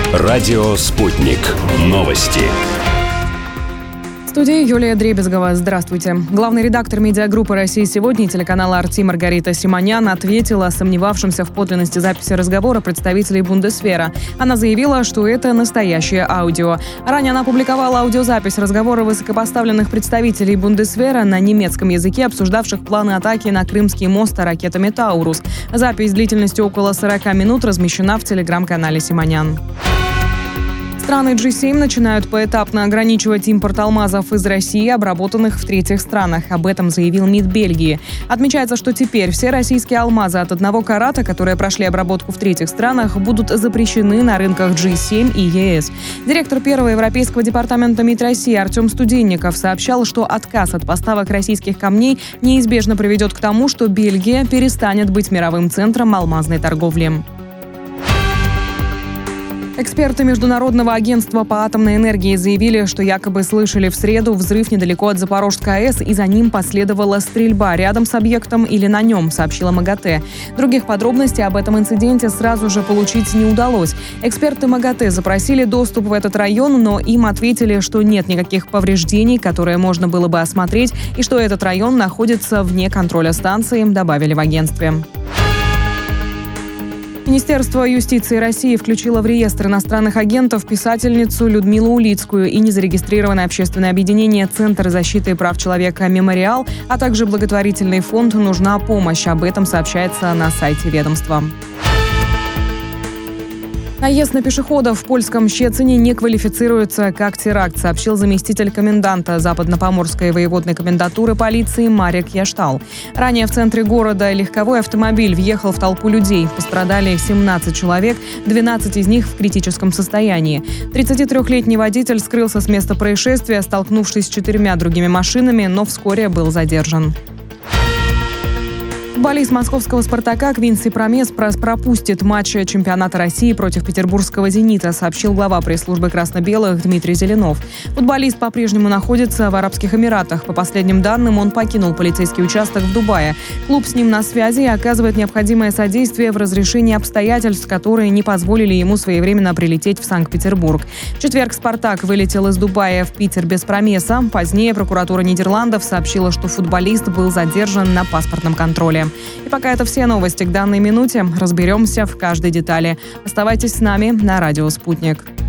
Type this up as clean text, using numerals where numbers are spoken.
Радио «Спутник». Новости. В студии Юлия Дребезгова. Здравствуйте. Главный редактор медиагруппы «Россия сегодня» телеканала «Арти» Маргарита Симонян ответила сомневавшимся в подлинности записи разговора представителей Бундесвера. Она заявила, что это настоящее аудио. Ранее она опубликовала аудиозапись разговора высокопоставленных представителей Бундесвера на немецком языке, обсуждавших планы атаки на Крымский мост ракетами «Таурус». Запись длительностью около 40 минут размещена в телеграм-канале Симонян. Страны G7 начинают поэтапно ограничивать импорт алмазов из России, обработанных в третьих странах. Об этом заявил МИД Бельгии. Отмечается, что теперь все российские алмазы от 1 карата, которые прошли обработку в третьих странах, будут запрещены на рынках G7 и ЕС. Директор первого европейского департамента МИД России Артем Студенников сообщал, что отказ от поставок российских камней неизбежно приведет к тому, что Бельгия перестанет быть мировым центром алмазной торговли. Эксперты Международного агентства по атомной энергии заявили, что якобы слышали в среду взрыв недалеко от Запорожской АЭС, и за ним последовала стрельба рядом с объектом или на нем, сообщила МАГАТЭ. Других подробностей об этом инциденте сразу же получить не удалось. Эксперты МАГАТЭ запросили доступ в этот район, но им ответили, что нет никаких повреждений, которые можно было бы осмотреть, и что этот район находится вне контроля станции, добавили в агентстве. Министерство юстиции России включило в реестр иностранных агентов писательницу Людмилу Улицкую и незарегистрированное общественное объединение «Центр защиты прав человека Мемориал», а также благотворительный фонд «Нужна помощь». Об этом сообщается на сайте ведомства. Наезд на пешеходов в польском Щецине не квалифицируется как теракт, сообщил заместитель коменданта Западно-Поморской воеводной комендатуры полиции Марек Яштал. Ранее в центре города легковой автомобиль въехал в толпу людей. Пострадали 17 человек, 12 из них в критическом состоянии. 33-летний водитель скрылся с места происшествия, столкнувшись с 4 другими машинами, но вскоре был задержан. Футболист московского «Спартака» Квинси Промес пропустит матч чемпионата России против петербургского «Зенита», сообщил глава пресс-службы красно-белых Дмитрий Зеленов. Футболист по-прежнему находится в Арабских Эмиратах. По последним данным, он покинул полицейский участок в Дубае. Клуб с ним на связи и оказывает необходимое содействие в разрешении обстоятельств, которые не позволили ему своевременно прилететь в Санкт-Петербург. В четверг «Спартак» вылетел из Дубая в Питер без Промеса. Позднее прокуратура Нидерландов сообщила, что футболист был задержан на паспортном контроле. И пока это все новости к данной минуте. Разберемся в каждой детали. Оставайтесь с нами на радио «Спутник».